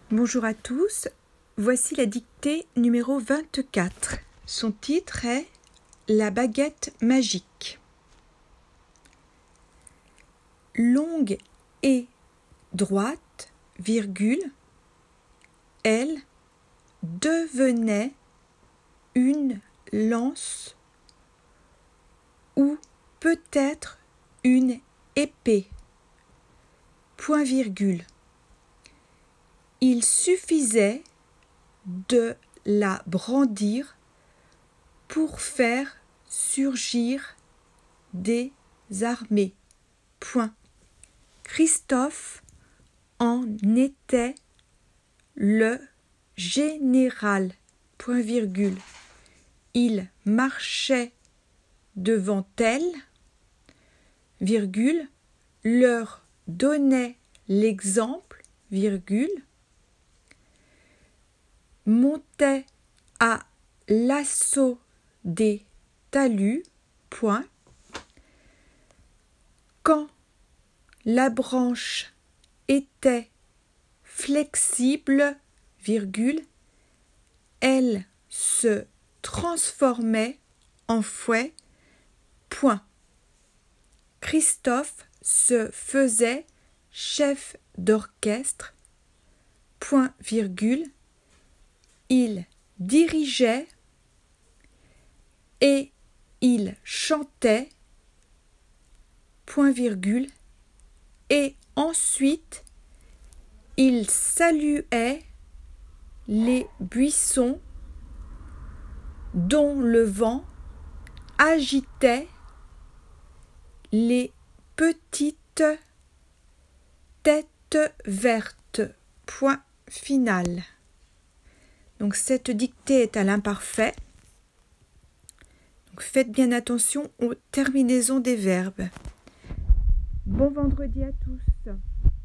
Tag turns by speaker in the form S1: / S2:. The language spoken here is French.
S1: Bonjour à tous, voici la dictée numéro 24. Son titre est « La baguette magique ». Longue et droite, virgule, elle devenait une lance ou peut-être une épée, point virgule. Il suffisait de la brandir pour faire surgir des armées. Point. Christophe en était le général. Point virgule. Il marchait devant elle, virgule, leur donnait l'exemple, virgule, montait à l'assaut des talus, point. Quand la branche était flexible, virgule, elle se transformait en fouet, point. Christophe se faisait chef d'orchestre, point virgule. Il dirigeait et il chantait, point virgule, et ensuite il saluait les buissons dont le vent agitait les petites têtes vertes, point final. Donc cette dictée est à l'imparfait. Donc faites bien attention aux terminaisons des verbes. Bon vendredi à tous.